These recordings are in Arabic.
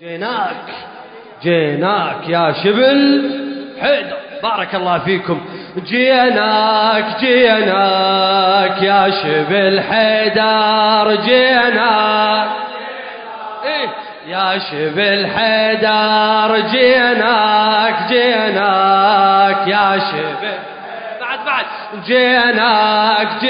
جيناك يا شبل حيدر، بارك الله فيكم. جيناك يا شبل حيدر، جيناك يا شبل حيدر، جيناك يا شبل، بعد جيناك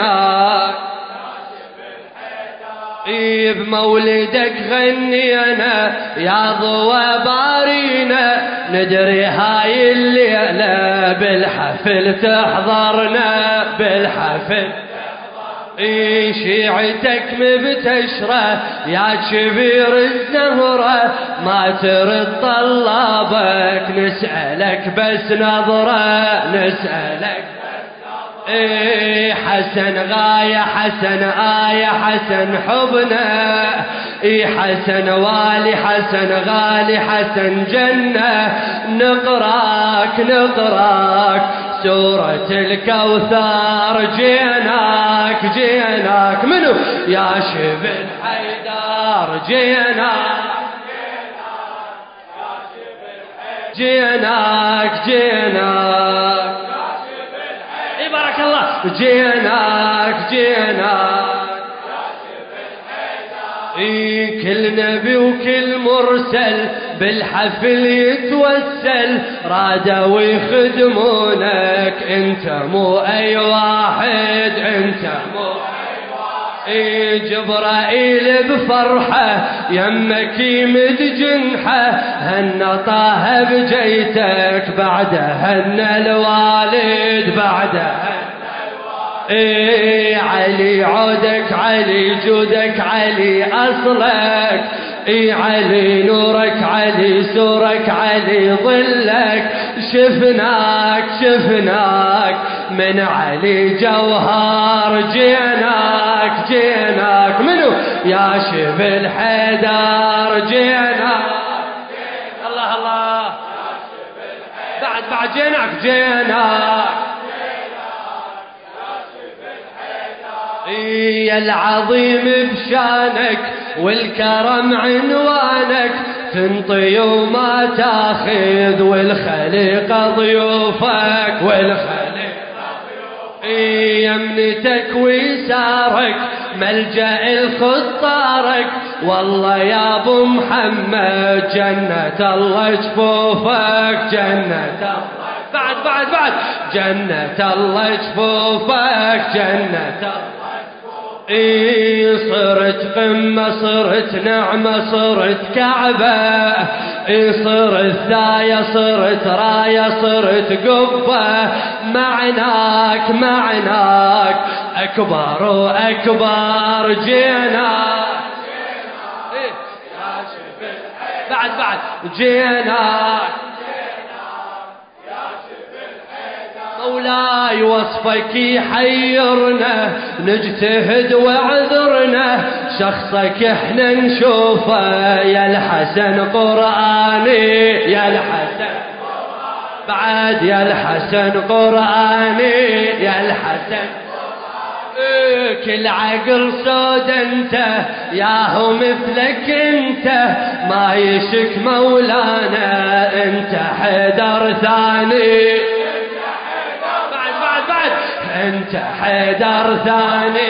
بمولدك غنينا يا ضوى بارينا، ندري هاي الليلة بالحفل تحضرنا، بالحفل شيعتك مبتشرة يا كبير الزهرة، ما ترد طلابك نسألك بس نظرة، نسألك حسن غاية حسن آية حسن حبنا، حسن والي حسن غالي حسن جنة، نقراك سورة الكوثر. جيناك منو يا شبل حيدر، جيناك بارك الله. جيناك كل نبي وكل مرسل بالحفل يتوسل، رادوا يخدمونك انت مو اي واحد، انت مو جبرائيل بفرحة يمك يمد جنحة، هن طه بجيتك بعد هن الوالد، بعد علي عودك علي جودك علي أصلك، علي نورك علي سورك علي ظلك، شفناك من علي جوهر. جيناك منو يا شبل حيدر، جيناك الله بعد جيناك يا العظيم بشانك والكرم عنوانك، تنطي وما تاخذ والخليقة ضيوفك، يمنتك ويسارك ملجأ الخطارك، والله يا ابو محمد جنة الله جفوفك، جنة بعد جنة الله جفوفك، جنة صرت قمة صرت نعمة صرت كعبة، صرت ثاية صرت راية صرت قبة، معناك أكبر وأكبر. جيناك بعد جيناك مولاي وصفك يحيرنا، نجتهد واعذرنا، شخصك احنا نشوفه يا الحسن قرآني، يا الحسن بعد يا الحسن قرآني، يا الحسن كل عقل سود انت ياهو مثلك انت، ما يشك مولانا انت حيدر ثاني، انت حيدر ثاني،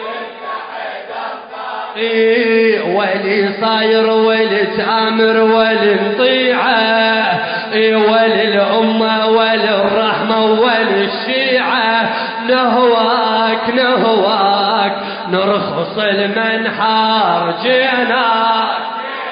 ولي صاير ولي تامر ولي نطيعه، ولي الامه ولي الرحمه ولي الشيعه، نهواك نرخص المنحار. جيناك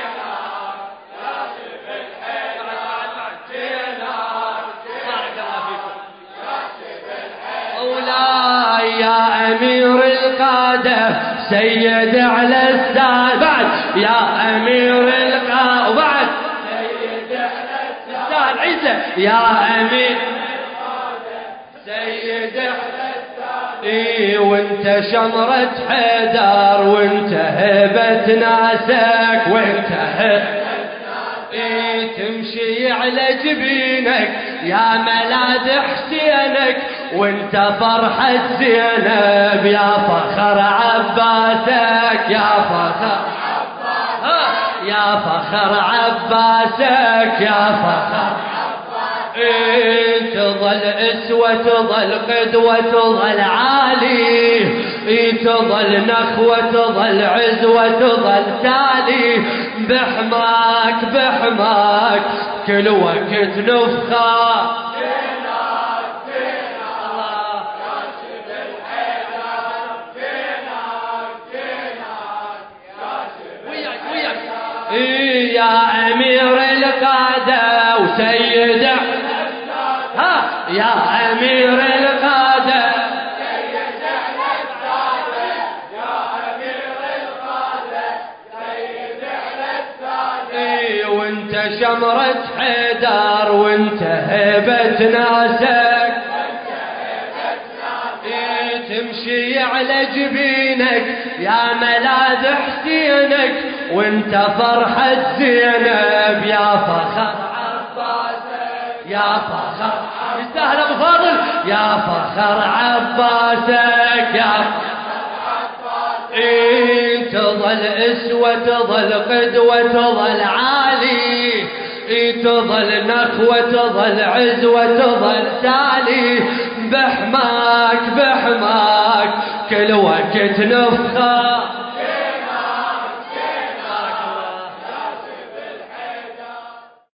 يا أمير القادة سيد على السادة، بعد يا أمير القادة وبعد سيد على السادة عيسى، يا أمير القادة سيد على السادة، وانت شمرة حيدر وانت هبة ناسك، وانت تمشي على جبينك يا ملاذ حسينك، وانت فرحة زينب يا فخر عباسك، يا فخر يا فخر عباسك يا فخر تظل اسوة تظل قدوة تظل عالي تظل نخوة تظل عزوة تظل تالي بحماك بحماك كل وقت نفخر يا أمير القادة وسيد ها يا أمير القادة سيد على السادة يا أمير القادة سيد على السادة وانت شمرة حيدر وانت هيبة ناسك تمشي على جبينك يا ملاذ حسينك وانت فرحة زينب يا فخر عباسك يا فخر يستاهل ابو فاضل يا فخر عباسك يا فخر عباسك تظل اسوة تظل قدوة تظل عالي تظل نخوة تظل عزوة تظل تالي بحماك بحماك كل وقت نفخر